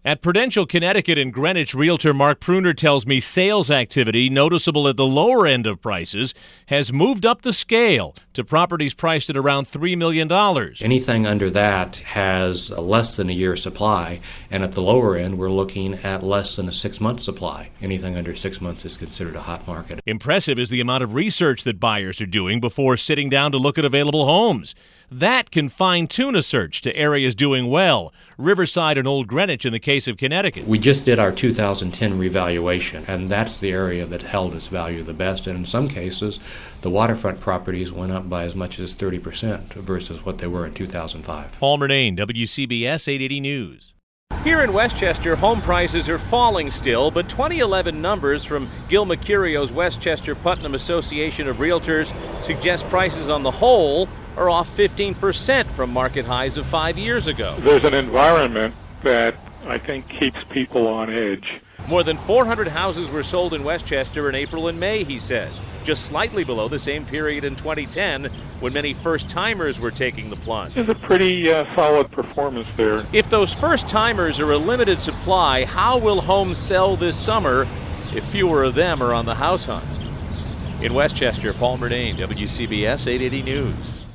At Prudential Connecticut and Greenwich, Realtor Mark Pruner tells me sales activity, noticeable at the lower end of prices, has moved up the scale to properties priced at around $3 million. Anything under that has less than a year's supply, and at the lower end, we're looking at less than a 6-month supply. Anything under 6 months is considered a hot market. Impressive is the amount of research that buyers are doing before sitting down to look at available homes. That can fine-tune a search to areas doing well, Riverside and Old Greenwich in the case of Connecticut. We just did our 2010 revaluation, and that's the area that held its value the best. And in some cases, the waterfront properties went up by as much as 30% versus what they were in 2005. Paul Murnane, WCBS 880 News. Here in Westchester, home prices are falling still, but 2011 numbers from Gil Mercurio's Westchester Putnam Association of Realtors suggest prices on the whole are off 15% from market highs of 5 years ago. There's an environment that I think keeps people on edge. More than 400 houses were sold in Westchester in April and May, he says, just slightly below the same period in 2010 when many first-timers were taking the plunge. There's a pretty solid performance there. If those first-timers are a limited supply, how will homes sell this summer if fewer of them are on the house hunt? In Westchester, Paul Murnane, WCBS 880 News.